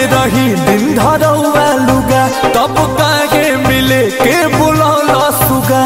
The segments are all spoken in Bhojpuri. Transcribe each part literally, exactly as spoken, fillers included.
रही दिन धरौआ लुगा तब काहे मिले के बुलौला सुगा।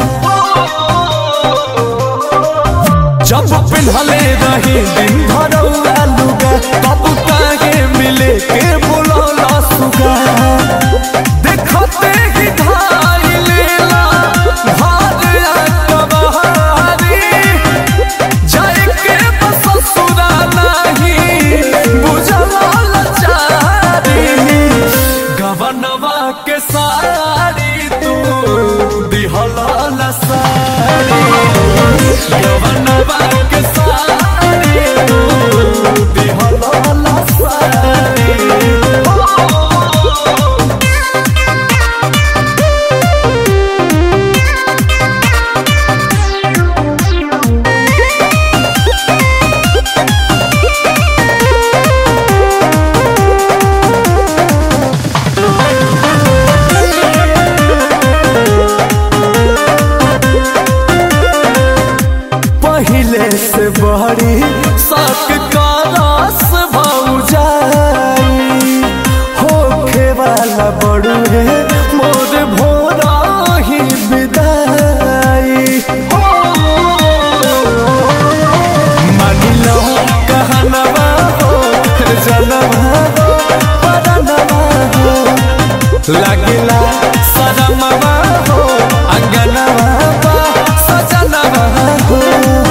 जब पिन्हले रही दिन धरौआ लुगा तब काहे मिले के बुलौला सुगा। देखते ही धाई लेला भारिया कबहारी जाए के बस ससुरा नहीं बुझला लाचारी। गवनवा के सारी तू दिहला लसारी। गवनवा के सारी तू दिहला लसारी। पहिले से बड़ी शक का रस भौजाई होखे वाला बड़ू है मोर भोरा ही विदाई। मान लो कहनवा हो जनवा हो परनवा हो लगला सजमवा हो अंगनवा बा सजनवा हो।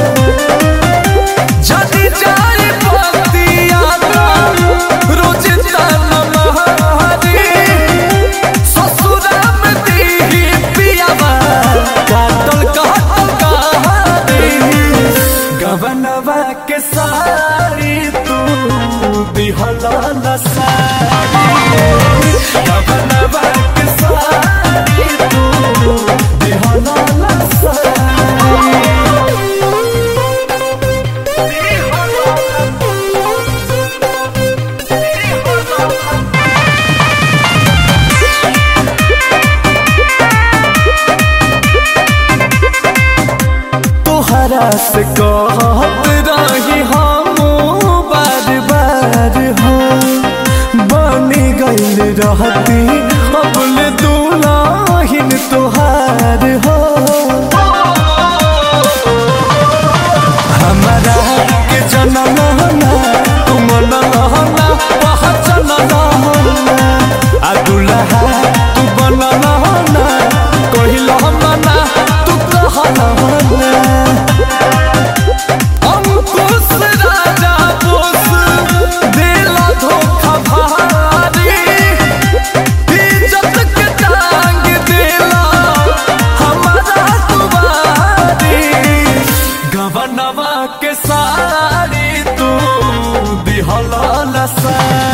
गवनवा के सारी तू दिहला लसारी। गवनवा के सारी तू दिहला लसारी। तोहरा से कहत रही हम बार बार हो बनी गईल रहती अबल दुल्हन तोहार हो। हमारा के जनम ना तुम नहना पहचन नहना आ दुल्हा तू बनना ना कहिल मना तू कहना। अंकुश राजा बोस देला धोखा भारी इज्जत के टांग देला हमारा दुआरी। गवनवा के सारी तू दिहला लसारी।